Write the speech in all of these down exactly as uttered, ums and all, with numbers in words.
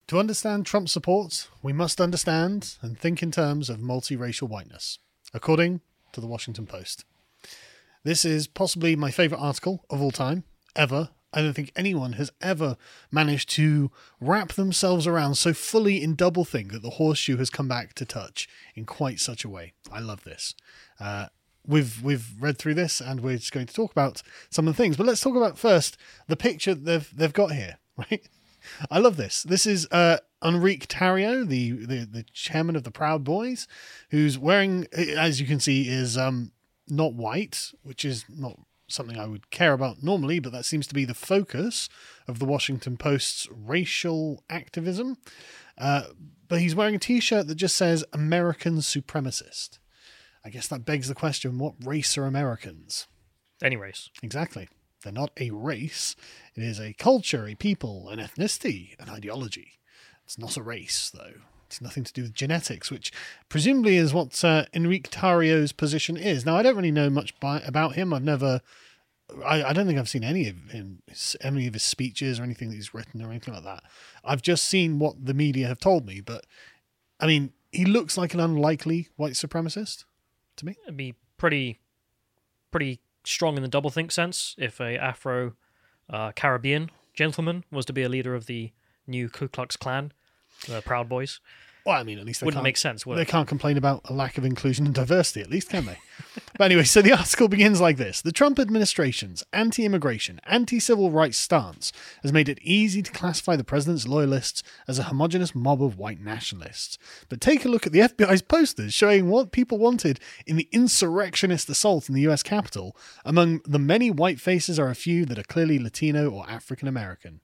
To understand Trump's support, we must understand and think in terms of multiracial whiteness, according to the Washington Post. This is possibly my favourite article of all time, ever. I don't think anyone has ever managed to wrap themselves around so fully in doublethink that the horseshoe has come back to touch in quite such a way. I love this. Uh, we've we've read through this and we're just going to talk about some of the things. But let's talk about first the picture they've they've got here, right? I love this. This is uh, Enrique Tarrio, the, the the chairman of the Proud Boys, who's wearing, as you can see, is um, not white, which is not something I would care about normally, but that seems to be the focus of the Washington Post's racial activism. Uh, but he's wearing a T-shirt that just says American supremacist. I guess that begs the question, what race are Americans? Any race. Exactly. They're not a race. It is a culture, a people, an ethnicity, an ideology. It's not a race, though. It's nothing to do with genetics, which presumably is what uh, Enrique Tarrio's position is. Now, I don't really know much by, about him. I've never... I, I don't think I've seen any of him, any of his speeches or anything that he's written or anything like that. I've just seen what the media have told me. But, I mean, he looks like an unlikely white supremacist to me. It'd be pretty... pretty... strong in the doublethink sense if a Afro uh, Caribbean gentleman was to be a leader of the new Ku Klux Klan, the Proud Boys. Well, I mean, at least they wouldn't can't, make sense, would they it? can't complain about a lack of inclusion and diversity, at least, can they? But anyway, so the article begins like this. The Trump administration's anti-immigration, anti-civil rights stance has made it easy to classify the president's loyalists as a homogenous mob of white nationalists. But take a look at the F B I's posters showing what people wanted in the insurrectionist assault in the U S Capitol. Among the many white faces are a few that are clearly Latino or African American.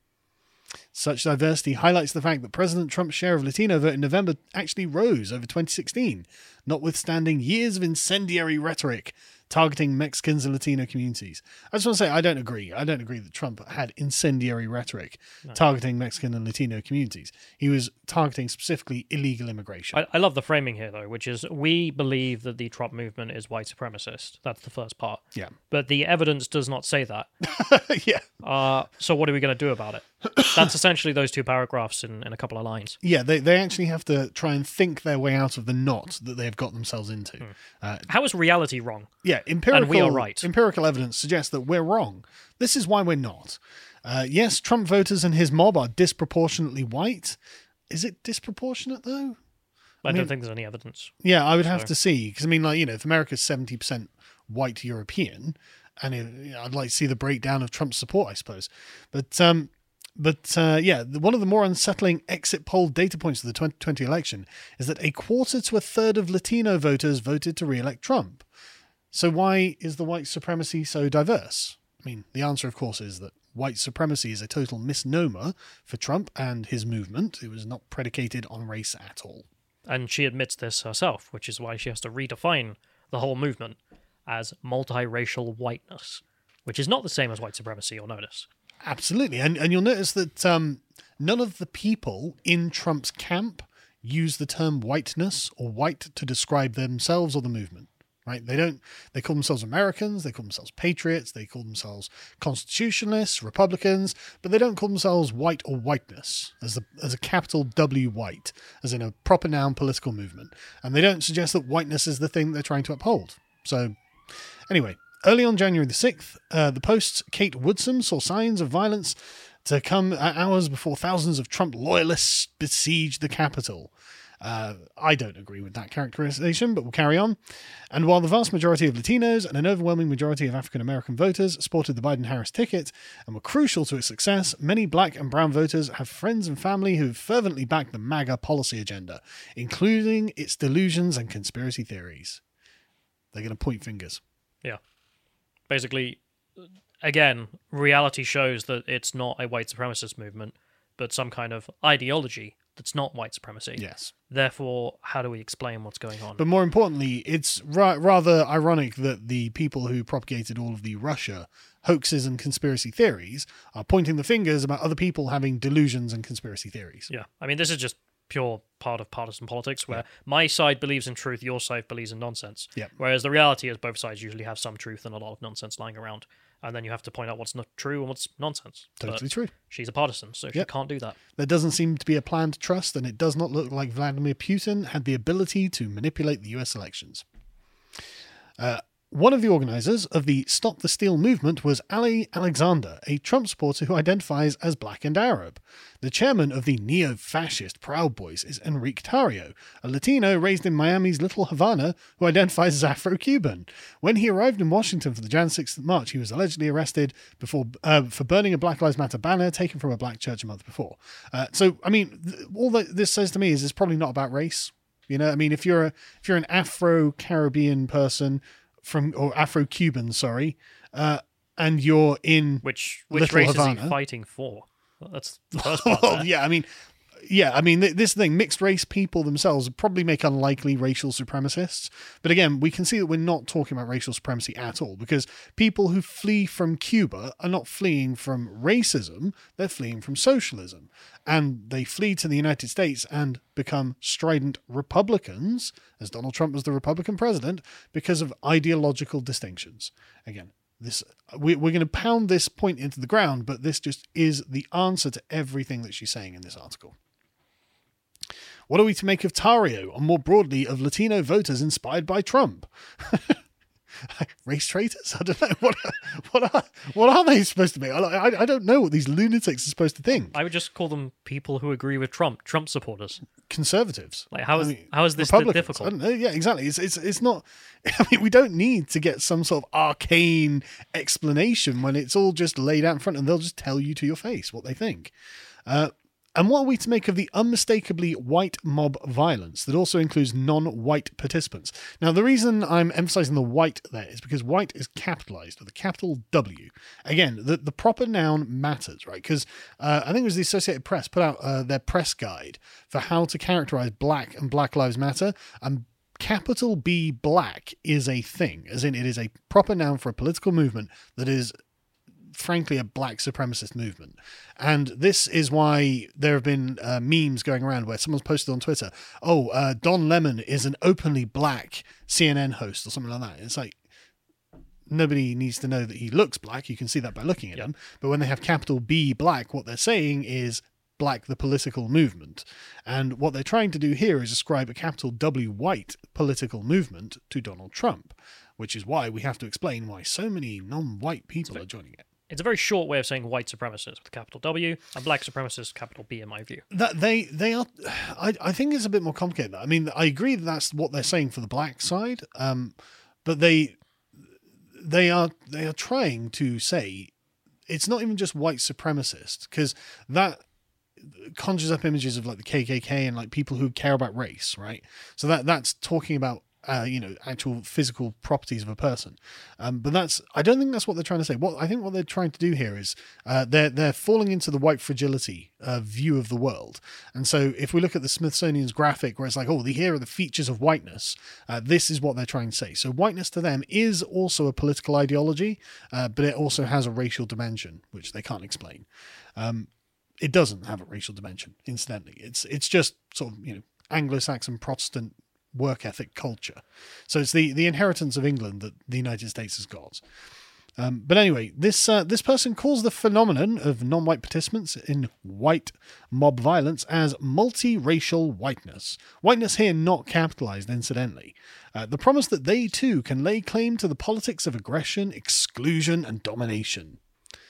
Such diversity highlights the fact that President Trump's share of Latino vote in November actually rose over twenty sixteen, notwithstanding years of incendiary rhetoric targeting Mexicans and Latino communities. I just want to say, I don't agree. I don't agree that Trump had incendiary rhetoric no. targeting Mexican and Latino communities. He was targeting specifically illegal immigration. I, I love the framing here, though, which is we believe that the Trump movement is white supremacist. That's the first part. Yeah. But the evidence does not say that. yeah. Uh, so what are we going to do about it? That's essentially those two paragraphs in, in a couple of lines. Yeah, they, they actually have to try and think their way out of the knot that they've got themselves into. Hmm. Uh, How is reality wrong? Yeah, empirical, and we are right. Empirical evidence suggests that we're wrong. This is why we're not. Uh, yes, Trump voters and his mob are disproportionately white. Is it disproportionate, though? I, I mean, don't think there's any evidence. Yeah, I would have so. to see. Because, I mean, like, you know, if America's seventy percent white European, and it, you know, I'd like to see the breakdown of Trump's support, I suppose. But, um, but uh, yeah, one of the more unsettling exit poll data points of the twenty twenty election is that a quarter to a third of Latino voters voted to re-elect Trump. So why is the white supremacy so diverse? I mean, the answer, of course, is that white supremacy is a total misnomer for Trump and his movement. It was not predicated on race at all. And she admits this herself, which is why she has to redefine the whole movement as multiracial whiteness, which is not the same as white supremacy, you'll notice. Absolutely. And and you'll notice that um, none of the people in Trump's camp use the term whiteness or white to describe themselves or the movement. Right? They don't, they call themselves Americans, they call themselves patriots, they call themselves constitutionalists, Republicans, but they don't call themselves white or whiteness as a, as a capital W white, as in a proper noun political movement. And they don't suggest that whiteness is the thing they're trying to uphold. So anyway, early on January the sixth, uh, the Post's Kate Woodson saw signs of violence to come hours before thousands of Trump loyalists besieged the Capitol. Uh, I don't agree with that characterization, but we'll carry on. And while the vast majority of Latinos and an overwhelming majority of African-American voters supported the Biden-Harris ticket and were crucial to its success, many black and brown voters have friends and family who fervently backed the MAGA policy agenda, including its delusions and conspiracy theories. They're going to point fingers. Yeah. Basically, again, reality shows that it's not a white supremacist movement, but some kind of ideology that's not white supremacy. Yes. Therefore, how do we explain what's going on? But more importantly, it's ra- rather ironic that the people who propagated all of the Russia hoaxes and conspiracy theories are pointing the fingers about other people having delusions and conspiracy theories. Yeah. I mean, this is just pure part of partisan politics where yeah. my side believes in truth, your side believes in nonsense. Yeah. Whereas the reality is both sides usually have some truth and a lot of nonsense lying around. and then you have to point out what's not true and what's nonsense. Totally But true. she's a partisan, so she Yep. can't do that. There doesn't seem to be a planned trust, and it does not look like Vladimir Putin had the ability to manipulate the U S elections. Uh, one of the organizers of the Stop the Steal movement was Ali Alexander, a Trump supporter who identifies as black and Arab. The chairman of the neo-fascist Proud Boys is Enrique Tarrio, a Latino raised in Miami's Little Havana who identifies as Afro-Cuban. When he arrived in Washington for the January sixth march, he was allegedly arrested before uh, for burning a Black Lives Matter banner taken from a black church a month before. Uh, so, I mean, th- all that this says to me is it's probably not about race. You know, I mean, if you're a if you're an Afro-Caribbean person from or Afro-Cuban, sorry, uh, and you're in Which which Little race is Havana. he fighting for? Well, that's the first part. Well, there. yeah, I mean, yeah, I mean, th- this thing, mixed race people themselves probably make unlikely racial supremacists. But again, we can see that we're not talking about racial supremacy at all, because people who flee from Cuba are not fleeing from racism, they're fleeing from socialism. And they flee to the United States and become strident Republicans, as Donald Trump was the Republican president, because of ideological distinctions. Again, this we, we're going to pound this point into the ground, but this just is the answer to everything that she's saying in this article. What are we to make of Tarrio, and more broadly of Latino voters inspired by Trump? Race traitors? I don't know. What what are, what are they supposed to be? I, I, I don't know what these lunatics are supposed to think. I would just call them people who agree with Trump, Trump supporters. Conservatives. Like how is I mean, how is this Republicans. difficult? I don't know. Yeah, exactly. It's, it's it's not. I mean, we don't need to get some sort of arcane explanation when it's all just laid out in front, and they'll just tell you to your face what they think. Uh, And what are we to make of the unmistakably white mob violence that also includes non-white participants? Now, the reason I'm emphasizing the white there is because white is capitalized with a capital W. Again, the, the proper noun matters, right? Because uh, I think it was the Associated Press put out uh, their press guide for how to characterize black and Black Lives Matter, and capital B black is a thing, as in it is a proper noun for a political movement that is frankly a black supremacist movement. And this is why there have been uh, memes going around where someone's posted on Twitter, oh, uh, Don Lemon is an openly black C N N host or something like that. It's like, nobody needs to know that he looks black. You can see that by looking at Yep. him. But when they have capital B black, what they're saying is black the political movement. And what they're trying to do here is ascribe a capital W white political movement to Donald Trump, which is why we have to explain why so many non-white people are joining it. It's a very short way of saying white supremacist with a capital W, and black supremacist capital B in my view. That they they are, I, I think it's a bit more complicated. I mean, I agree that that's what they're saying for the black side, um, but they they are they are trying to say it's not even just white supremacist, because that conjures up images of like the K K K and like people who care about race, right? So that that's talking about Uh, you know, actual physical properties of a person. Um, but that's, I don't think that's what they're trying to say. What I think what they're trying to do here is uh, they're they're falling into the white fragility uh, view of the world. And so if we look at the Smithsonian's graphic where it's like, oh, the, here are the features of whiteness, uh, this is what they're trying to say. So whiteness to them is also a political ideology, uh, but it also has a racial dimension, which they can't explain. Um, it doesn't have a racial dimension, incidentally. It's it's just sort of, you know, Anglo-Saxon Protestant work ethic culture. So it's the, the inheritance of England that the United States has got. Um, but anyway, this uh, this person calls the phenomenon of non-white participants in white mob violence as multiracial whiteness. Whiteness here not capitalized, incidentally. Uh, the promise that they too can lay claim to the politics of aggression, exclusion, and domination.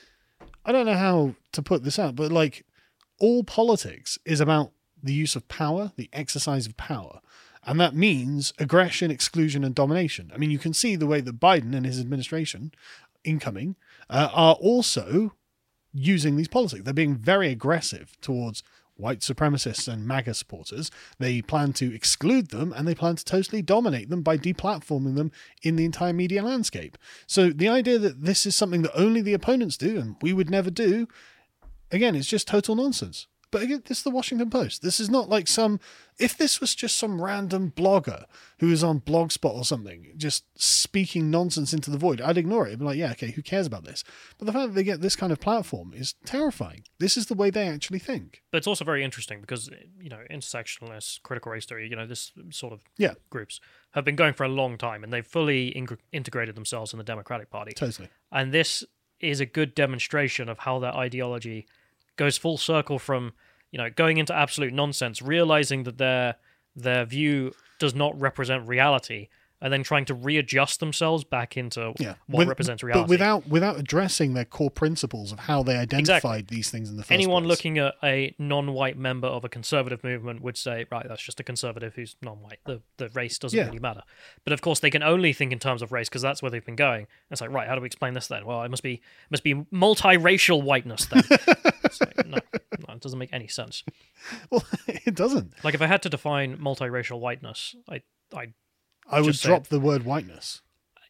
I don't know how to put this out, but like all politics is about the use of power, the exercise of power. And that means aggression, exclusion, and domination. I mean, you can see the way that Biden and his administration, incoming, uh, are also using these politics. They're being very aggressive towards white supremacists and MAGA supporters. They plan to exclude them, and they plan to totally dominate them by deplatforming them in the entire media landscape. So the idea that this is something that only the opponents do and we would never do, again, it's just total nonsense. But again, this is the Washington Post. This is not like some... If this was just some random blogger who is on Blogspot or something, just speaking nonsense into the void, I'd ignore it. I'd be like, yeah, okay, who cares about this? But the fact that they get this kind of platform is terrifying. This is the way they actually think. But it's also very interesting because, you know, intersectionalists, critical race theory, you know, this sort of Yeah. groups have been going for a long time, and they've fully ing- integrated themselves in the Democratic Party. Totally. And this is a good demonstration of how that ideology goes full circle from, you know, going into absolute nonsense, realizing that their their view does not represent reality, and then trying to readjust themselves back into Yeah. what With- represents reality. But without without addressing their core principles of how they identified Exactly. these things in the first Anyone place. looking at a non-white member of a conservative movement would say, right, that's just a conservative who's non-white. The the race doesn't Yeah. really matter. But of course, they can only think in terms of race because that's where they've been going. And it's like, right, how do we explain this then? Well, it must be must be multiracial whiteness then. It's like, no, no, it doesn't make any sense. Well, it doesn't. Like if I had to define multiracial whiteness, I I I would Just say drop the word whiteness.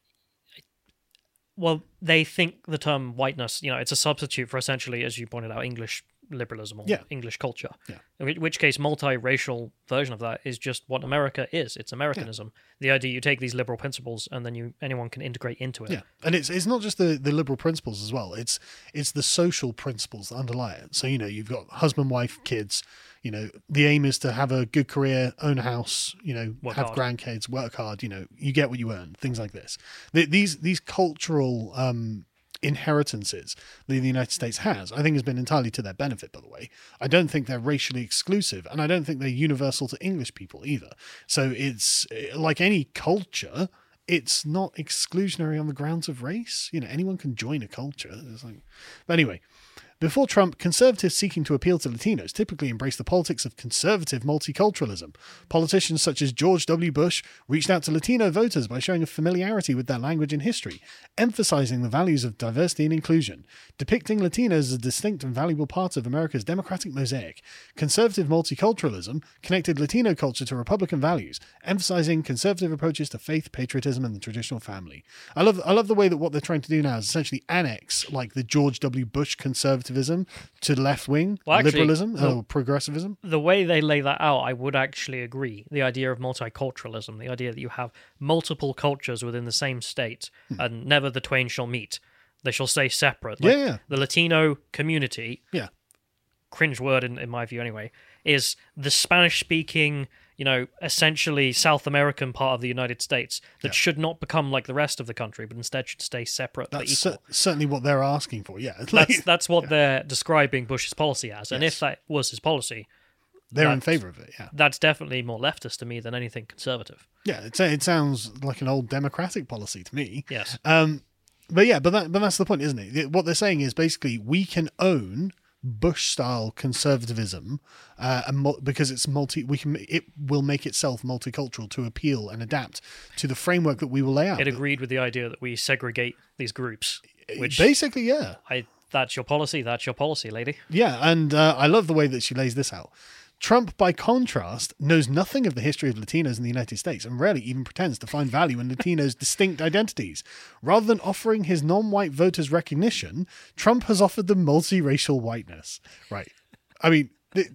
well, they think the term whiteness, you know, it's a substitute for essentially, as you pointed out, English liberalism or Yeah. English culture. Yeah. In whi- which case, multiracial version of that is just what America is. It's Americanism. The idea you take these liberal principles and then you anyone can integrate into it. Yeah, and it's it's not just the, the liberal principles as well. It's it's the social principles that underlie it. So you know you've got husband, wife, kids. You know the aim is to have a good career, own a house. You know Work have hard. grandkids, work hard. You know you get what you earn. Things like this. The, these these cultural um, inheritances that the United States has, I think, has been entirely to their benefit. By the way, I don't think they're racially exclusive, and I don't think they're universal to English people either. So it's like any culture. It's not exclusionary on the grounds of race. You know, anyone can join a culture. It's like, but anyway, before Trump, conservatives seeking to appeal to Latinos typically embraced the politics of conservative multiculturalism. Politicians such as George W. Bush reached out to Latino voters by showing a familiarity with their language and history, emphasizing the values of diversity and inclusion, depicting Latinos as a distinct and valuable part of America's democratic mosaic. Conservative multiculturalism connected Latino culture to Republican values, emphasizing conservative approaches to faith, patriotism, and the traditional family. I love, I love the way that what they're trying to do now is essentially annex like the George W. Bush conservatism to left wing Well, actually, liberalism the- or progressivism. The way they lay that out, I would actually agree. The idea of multiculturalism, the idea that you have multiple cultures within the same state and never the twain shall meet. They shall stay separate. Like Yeah, yeah. The Latino community, Yeah. cringe word in, in my view anyway, is the Spanish-speaking, you know, essentially South American part of the United States that Yeah. should not become like the rest of the country, but instead should stay separate but That's equal. cer- certainly what they're asking for. Yeah, Like, That's that's what they're describing Bush's policy as, and Yes. if that was his policy, they're in that's- favor of it. Yeah, that's definitely more leftist to me than anything conservative. yeah. It, it sounds like an old democratic policy to me. Yes. Um, but yeah, but that but that's the point, isn't it? What they're saying is basically we can own Bush-style conservatism, uh, and mul- because it's multi, we can it will make itself multicultural to appeal and adapt to the framework that we will lay out. It agreed with the idea that we segregate these groups, which Basically, yeah, I that's your policy, that's your policy, lady. yeah, and uh, I love the way that she lays this out. Trump, by contrast, knows nothing of the history of Latinos in the United States and rarely even pretends to find value in Latinos' distinct identities. Rather than offering his non-white voters recognition, Trump has offered them multiracial whiteness. Right. I mean, th-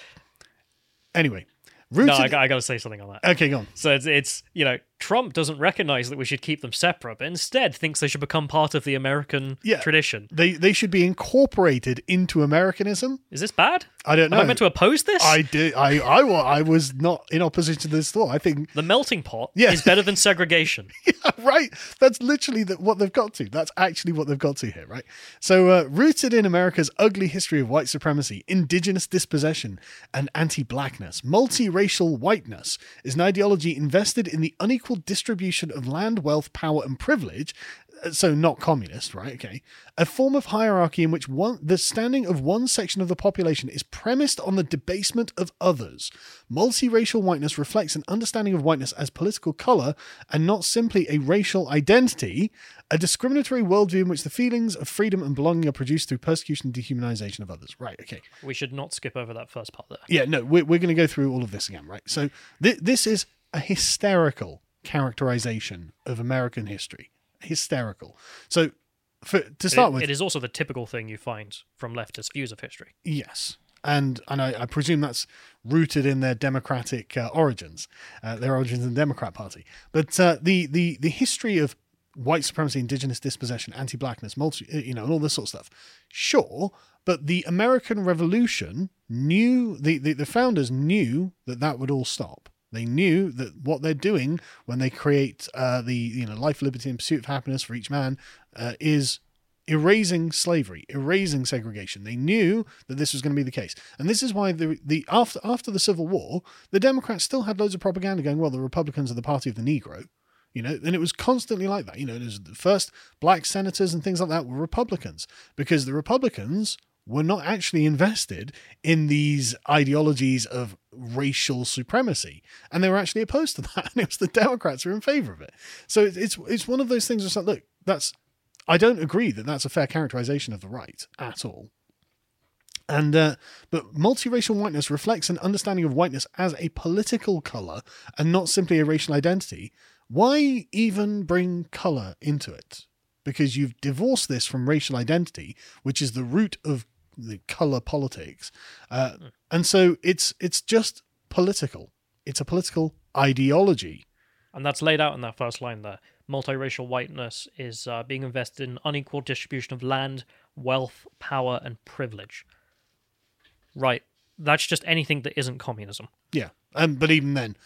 anyway. Rooted... No, I, got- I got to say something on that. Okay, go on. So it's, it's, you know, Trump doesn't recognize that we should keep them separate, but instead thinks they should become part of the American Yeah. tradition. They they should be incorporated into Americanism. Is this bad? I don't know. Am I meant to oppose this? I did. I, I, wa- I was not in opposition to this thought. I think The melting pot Yeah. is better than segregation. right. That's literally the, what they've got to. That's actually what they've got to here, right? So, uh, rooted in America's ugly history of white supremacy, indigenous dispossession, and anti-blackness, multiracial whiteness is an ideology invested in the unequal distribution of land, wealth, power, and privilege. uh, So not communist, right? Okay. A form of hierarchy in which one the standing of one section of the population is premised on the debasement of others. Multiracial whiteness reflects an understanding of whiteness as political color and not simply a racial identity, a discriminatory worldview in which the feelings of freedom and belonging are produced through persecution and dehumanization of others. Right, okay. We should not skip over that first part there. Yeah, no, we're, we're going to go through all of this again, right? So th- this is a hysterical characterization of American history. Hysterical. So for, to start It- with, it is also the typical thing you find from leftist views of history. yes. And and I, I presume that's rooted in their democratic uh, origins, uh, their origins in the Democrat Party. But uh, the, the the history of white supremacy, indigenous dispossession, anti-blackness, multi, you know, and all this sort of stuff, sure. But the American Revolution knew the, the the founders knew that that would all stop. They knew that what they're doing when they create uh, the you know life, liberty, and pursuit of happiness for each man uh, is erasing slavery, erasing segregation. They knew that this was going to be the case. And this is why the the after after the Civil War, the Democrats still had loads of propaganda going, well, the Republicans are the party of the Negro. You know, and it was constantly like that. You know, there's the first black senators and things like that were Republicans, because the Republicans were not actually invested in these ideologies of racial supremacy, and they were actually opposed to that. And it was the Democrats who were in favor of it. So it's it's, it's one of those things that's like, look, that's I don't agree that that's a fair characterization of the right at all. And uh, but multiracial whiteness reflects an understanding of whiteness as a political color and not simply a racial identity. Why even bring color into it? Because you've divorced this from racial identity, which is the root of the color politics. Uh, mm. And so it's it's just political. It's a political ideology. And that's laid out in that first line there. Multiracial whiteness is uh, being invested in unequal distribution of land, wealth, power, and privilege. Right. That's just anything that isn't communism. Yeah. Um, but even then,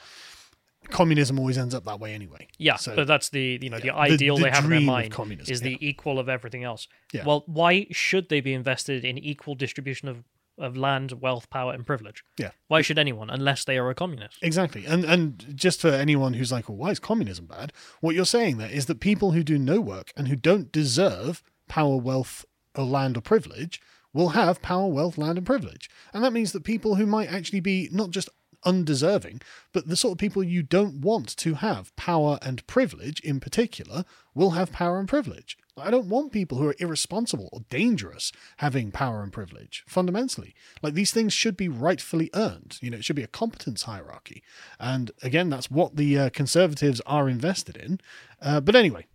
communism always ends up that way anyway. Yeah, so, but that's the you know yeah, the ideal the, the they have in their mind is the yeah. equal of everything else. Yeah. Well, why should they be invested in equal distribution of, of land, wealth, power, and privilege? Yeah. Why should anyone, unless they are a communist? Exactly. And and just for anyone who's like, well, why is communism bad? What you're saying there is that people who do no work and who don't deserve power, wealth, or land or privilege will have power, wealth, land, and privilege. And that means that people who might actually be not just undeserving, but the sort of people you don't want to have power and privilege in particular will have power and privilege. I don't want people who are irresponsible or dangerous having power and privilege, fundamentally. Like, these things should be rightfully earned. You know, it should be a competence hierarchy. And again, that's what the uh, conservatives are invested in. Uh, but anyway,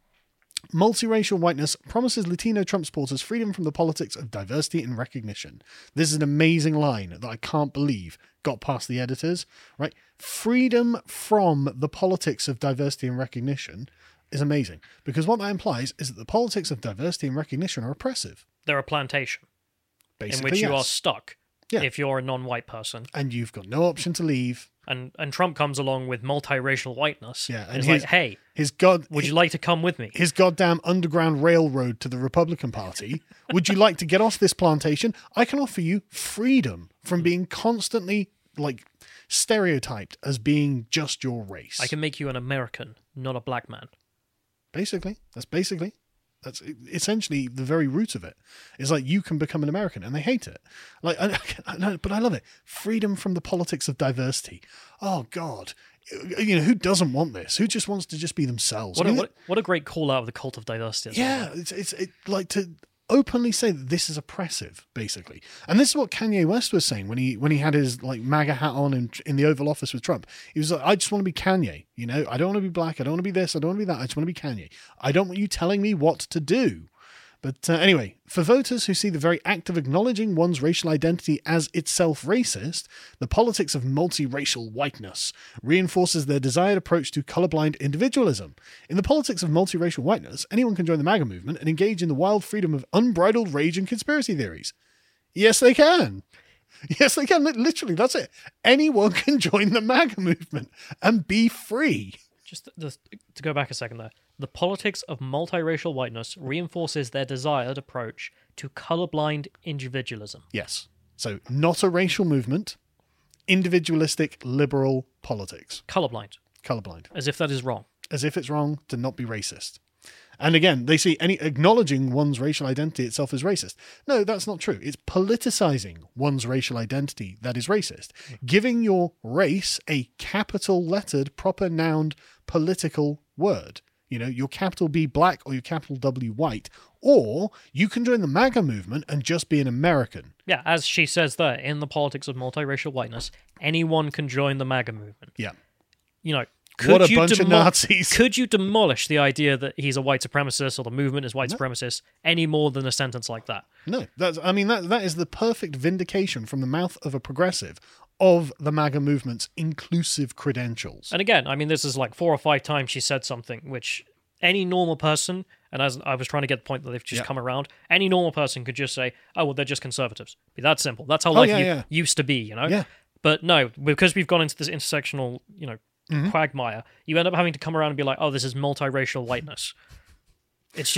multiracial whiteness promises Latino Trump supporters freedom from the politics of diversity and recognition. This is an amazing line that I can't believe got past the editors, right? Freedom from the politics of diversity and recognition is amazing, because what that implies is that the politics of diversity and recognition are oppressive. They're a plantation Basically, in which yes. you are stuck yeah. if you're a non-white person. And you've got no option to leave. And and Trump comes along with multiracial whiteness. Yeah, and it's his, like, hey, his god, would his, you like to come with me? His goddamn underground railroad to the Republican Party. Would you like to get off this plantation? I can offer you freedom from being constantly, like, stereotyped as being just your race. I can make you an American, not a black man. Basically, that's basically. That's essentially the very root of it. It's like, you can become an American, and they hate it. Like, I, I, but I love it. Freedom from the politics of diversity. Oh God, you know, who doesn't want this? Who just wants to just be themselves? What, I a, mean, what, what a great call out of the cult of diversity. Yeah, it's it's it, like to openly say that this is oppressive, basically. And this is what Kanye West was saying when he when he had his like MAGA hat on in, in the Oval Office with Trump. He was like, I just want to be Kanye, you know, I don't want to be black, I don't want to be this, I don't want to be that, I just want to be Kanye. I don't want you telling me what to do. But uh, anyway, for voters who see the very act of acknowledging one's racial identity as itself racist, the politics of multiracial whiteness reinforces their desired approach to colorblind individualism. In the politics of multiracial whiteness, anyone can join the MAGA movement and engage in the wild freedom of unbridled rage and conspiracy theories. Yes, they can. Yes, they can. Literally, that's it. Anyone can join the MAGA movement and be free. Just the, to go back a second there. The politics of multiracial whiteness reinforces their desired approach to colorblind individualism. Yes. So, not a racial movement, individualistic liberal politics. Colorblind. Colorblind. As if that is wrong. As if it's wrong to not be racist. And again, they see any acknowledging one's racial identity itself as racist. No, that's not true. It's politicizing one's racial identity that is racist. Giving your race a capital lettered, proper noun political word. You know, your capital B black or your capital W white. Or you can join the MAGA movement and just be an American. Yeah, as she says there, in the politics of multiracial whiteness, anyone can join the MAGA movement. Yeah. You know, could what a you bunch demo- of Nazis. Could you demolish the idea that he's a white supremacist or the movement is white No. supremacist any more than a sentence like that? No, that's, I mean, that that is the perfect vindication from the mouth of a progressive of the MAGA movement's inclusive credentials. And again, I mean, this is like four or five times she said something which any normal person, and as I was trying to get the point that they've just Yeah. come around, any normal person could just say, oh, well, they're just conservatives. Be that simple. That's how Oh, life yeah, u- yeah. used to be, you know? Yeah. But no, because we've gone into this intersectional, you know, Mhm. quagmire, you end up having to come around and be like, oh, this is multiracial whiteness. It's just,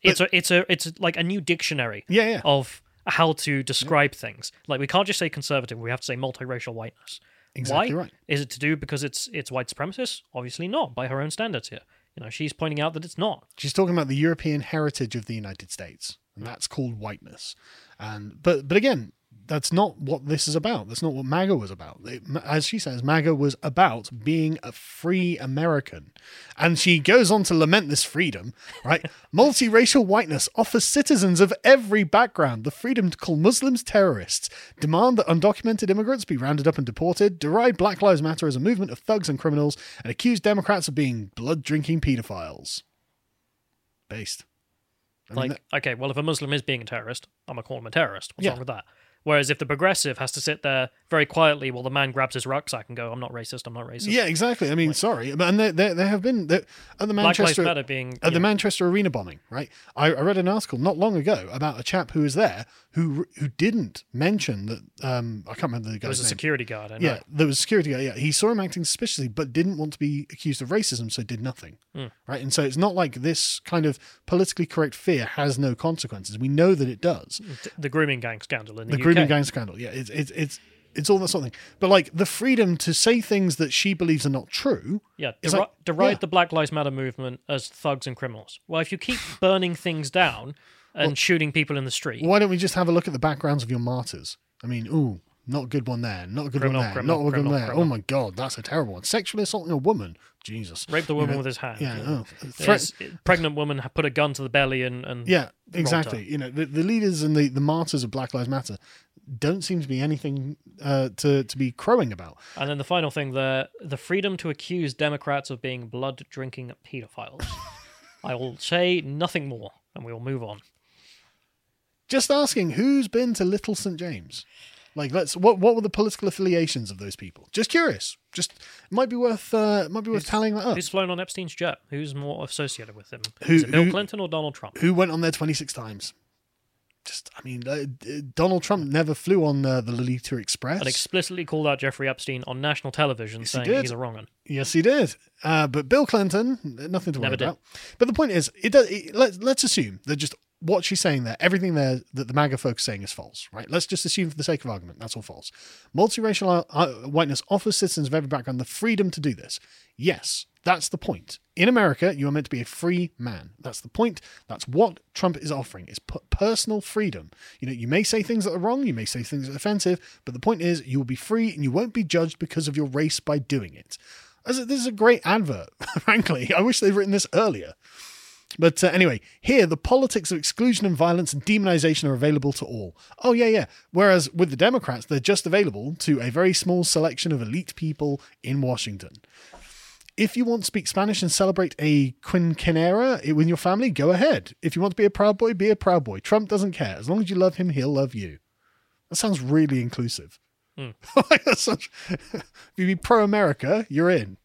It's a it's a it's like a new dictionary Yeah, yeah. of how to describe things. Like we can't just say conservative; we have to say multiracial whiteness. Exactly Why? right. Is it to do because it's it's white supremacist? Obviously not, by her own standards here. You know, she's pointing out that it's not. She's talking about the European heritage of the United States, and that's called whiteness. And but but again, that's not what this is about. That's not what MAGA was about. It, as she says, MAGA was about being a free American. And she goes on to lament this freedom, right? Multiracial whiteness offers citizens of every background the freedom to call Muslims terrorists, demand that undocumented immigrants be rounded up and deported, deride Black Lives Matter as a movement of thugs and criminals, and accuse Democrats of being blood-drinking pedophiles. Based. I mean, Like, okay, well, if a Muslim is being a terrorist, I'm going to call him a terrorist. What's Yeah. wrong with that? Whereas if the progressive has to sit there very quietly while the man grabs his rucksack and go, I'm not racist, I'm not racist. Yeah, exactly. I mean, sorry, and there, there, there have been there, at the Black Lives Manchester Matter being... at the yeah. Manchester Arena bombing, right? I, I read an article not long ago about a chap who was there who who didn't mention that. Um, I can't remember the There was guy's a name. security guard, I know. Yeah, there was a security guy. Yeah, he saw him acting suspiciously, but didn't want to be accused of racism, so did nothing. Mm. Right, and so it's not like this kind of politically correct fear has no consequences. We know that it does. The grooming gang scandal in the, The U K. grooming gang scandal. Yeah, it's it's it's it's all that sort of thing. But like the freedom to say things that she believes are not true. Yeah, It's deri- like- deride yeah. the Black Lives Matter movement as thugs and criminals. Well, if you keep burning things down and shooting people in the street, Why don't we just have a look at the backgrounds of your martyrs? I mean, ooh, not a good one there, not a good Criminal, one there, criminal, not a good criminal, one there. criminal. Oh my god, that's a terrible one. Sexually assaulting a woman. Jesus. rape the You woman know, with his hand. Yeah. Oh, Yes, threat, pregnant woman ha- put a gun to the belly and, and yeah, exactly. You know, the, the leaders and the, the martyrs of Black Lives Matter don't seem to be anything uh, to to be crowing about. And then the final thing, the the freedom to accuse Democrats of being blood drinking pedophiles. I will say nothing more, and we will move on. Just asking, who's been to Little Saint James? Like, let's what what were the political affiliations of those people? Just curious. Just it might be worth uh, it might be worth Who's- tallying that up. Who's flown on Epstein's jet? Who's more associated with him? Who- Is it Bill who- Clinton or Donald Trump? Who went on there twenty-six times? Just, I mean, uh, d- Donald Trump never flew on uh, the Lolita Express. And explicitly called out Jeffrey Epstein on national television, Yes, he saying did. he's a wrong un. Yes, he did. Uh, but Bill Clinton, nothing to worry Never did. about. But the point is, it does. It, let's let's assume that just what she's saying there, everything there that the MAGA folks saying is false, right? Let's just assume for the sake of argument that's all false. Multiracial uh, whiteness offers citizens of every background the freedom to do this. Yes, that's the point. In America, you are meant to be a free man. That's the point. That's what Trump is offering, is p- personal freedom. You know, you may say things that are wrong, you may say things that are offensive, but the point is you will be free and you won't be judged because of your race by doing it. As a, this is a great advert, frankly. I wish they'd written this earlier. But uh, anyway, here, the politics of exclusion and violence and demonization are available to all. Oh, yeah, yeah. Whereas with the Democrats, they're just available to a very small selection of elite people in Washington. If you want to speak Spanish and celebrate a quinceañera with your family, go ahead. If you want to be a Proud Boy, be a Proud Boy. Trump doesn't care. As long as you love him, he'll love you. That sounds really inclusive. Mm. That sounds- if you be pro-America, you're in.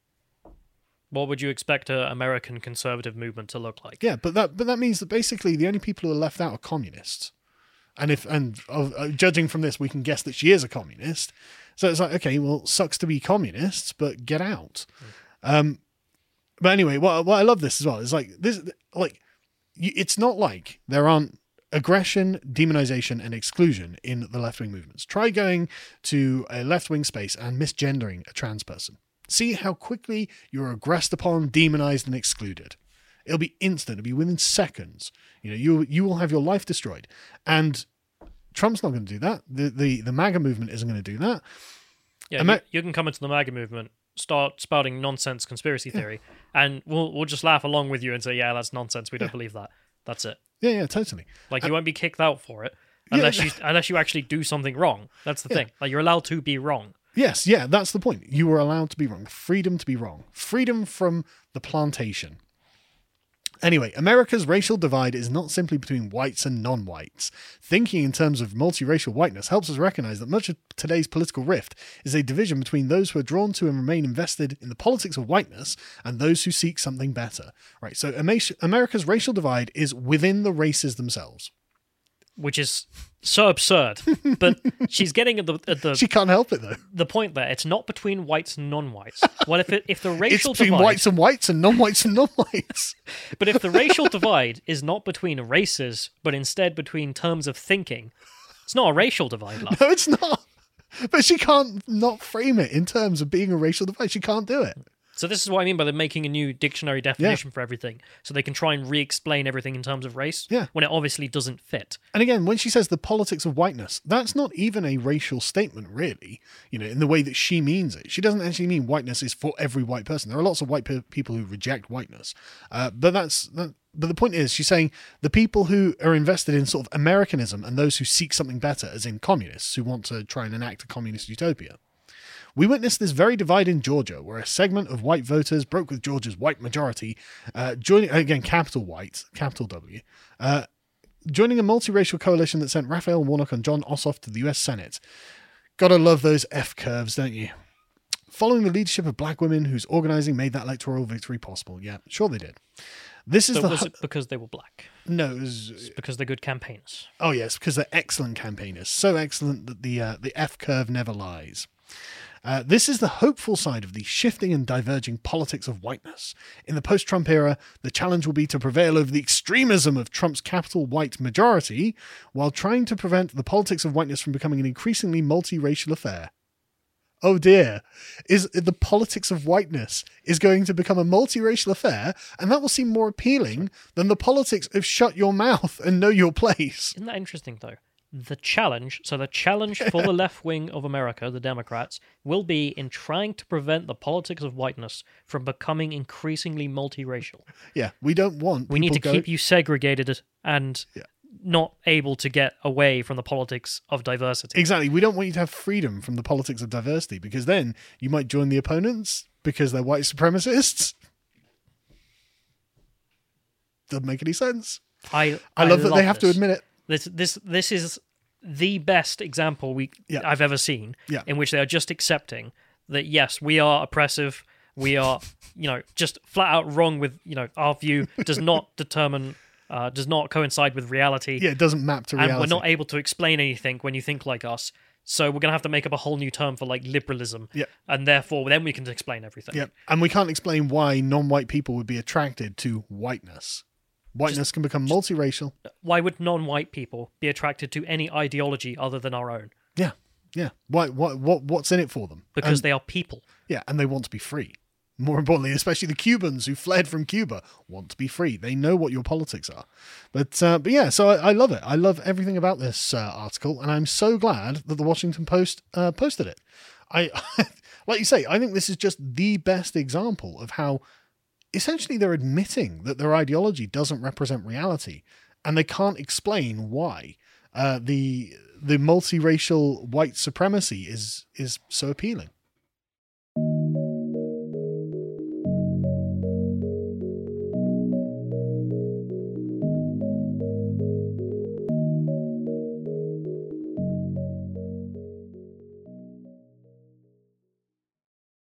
What would you expect an American conservative movement to look like? Yeah, but that but that means that basically the only people who are left out are communists. And if and uh, judging from this, we can guess that she is a communist. So it's like, okay, well, sucks to be communists, but get out. Mm. Um, but anyway, what what I love this as well is like this, like you, it's not like there aren't aggression, demonization, and exclusion in the left wing movements. Try going to a left wing space and misgendering a trans person. See how quickly you're aggressed upon, demonized, and excluded. It'll be instant. It'll be within seconds. You know, you you will have your life destroyed. And Trump's not going to do that. The the the MAGA movement isn't going to do that. Yeah, Amer- you, you can come into the MAGA movement, start spouting nonsense conspiracy theory, and we'll we'll just laugh along with you and say, yeah, that's nonsense. We don't Yeah. believe that. That's it. Yeah, yeah, totally. Like Uh, you won't be kicked out for it Yeah. unless you unless you actually do something wrong. That's the Yeah. thing. Like you're allowed to be wrong. Yes, yeah, that's the point. You were allowed to be wrong. Freedom to be wrong. Freedom from the plantation. Anyway, America's racial divide is not simply between whites and non-whites. Thinking in terms of multiracial whiteness helps us recognize that much of today's political rift is a division between those who are drawn to and remain invested in the politics of whiteness and those who seek something better. Right, so Ama- America's racial divide is within the races themselves. which is so absurd. But she's getting at the at the She can't help it though. the point there. It's not between whites and non-whites. Well, if it, if the It's racial between divide, whites and whites and non-whites and non-whites. but if the racial divide is not between races, but instead between terms of thinking, it's not a racial divide, love. No, it's not. But she can't not frame it in terms of being a racial divide. She can't do it. So this is what I mean by them making a new dictionary definition for everything, so they can try and re-explain everything in terms of race, Yeah. when it obviously doesn't fit. And again, when she says the politics of whiteness, that's not even a racial statement, really, you know, in the way that she means it. She doesn't actually mean whiteness is for every white person. There are lots of white pe- people who reject whiteness. Uh, but that's that, but the point is, she's saying the people who are invested in sort of Americanism and those who seek something better, as in communists who want to try and enact a communist utopia. We witnessed this very divide in Georgia, where a segment of white voters broke with Georgia's white majority, uh, joining, again, capital white, capital W, uh, joining a multiracial coalition that sent Raphael Warnock and John Ossoff to the U S Senate. Gotta love those F-curves, don't you? Following the leadership of black women whose organizing made that electoral victory possible. Yeah, sure they did. This is So the... was hu- it because they were black? No, it was... It's because they're good campaigners. Oh, yes, because they're excellent campaigners. So excellent that the uh, the F-curve never lies. Uh, this is the hopeful side of the shifting and diverging politics of whiteness. In the post-Trump era, the challenge will be to prevail over the extremism of Trump's capital white majority while trying to prevent the politics of whiteness from becoming an increasingly multiracial affair. Oh dear, is the politics of whiteness is going to become a multiracial affair, and that will seem more appealing than the politics of shut your mouth and know your place. Isn't that interesting, though? The challenge, so the challenge for the left wing of America, the Democrats, will be in trying to prevent the politics of whiteness from becoming increasingly multiracial. Yeah, we don't want We need to people keep go- you segregated and Yeah. not able to get away from the politics of diversity. Exactly. We don't want you to have freedom from the politics of diversity, because then you might join the opponents because they're white supremacists. Doesn't make any sense. I I love that they have to this. admit it. This this this is the best example we Yeah. I've ever seen Yeah. in which they are just accepting that yes, we are oppressive, we are you know just flat out wrong with you know our view does not determine uh, does not coincide with reality, Yeah, it doesn't map to reality. and we're not able to explain anything when you think like us. So we're gonna have to make up a whole new term for like liberalism, Yeah. and therefore then we can explain everything. Yeah, and we can't explain why non-white people would be attracted to whiteness. Whiteness can become multiracial. Why would non-white people be attracted to any ideology other than our own? Yeah, yeah. Why? What? What? What's in it for them? Because And- they are people. yeah, and they want to be free. More importantly, especially the Cubans who fled from Cuba want to be free. They know what your politics are. But uh, but yeah, so I, I love it. I love everything about this uh, article, and I'm so glad that the Washington Post uh, posted it. I, like you say, I think this is just the best example of how essentially they're admitting that their ideology doesn't represent reality, and they can't explain why uh, the the multiracial white supremacy is is so appealing.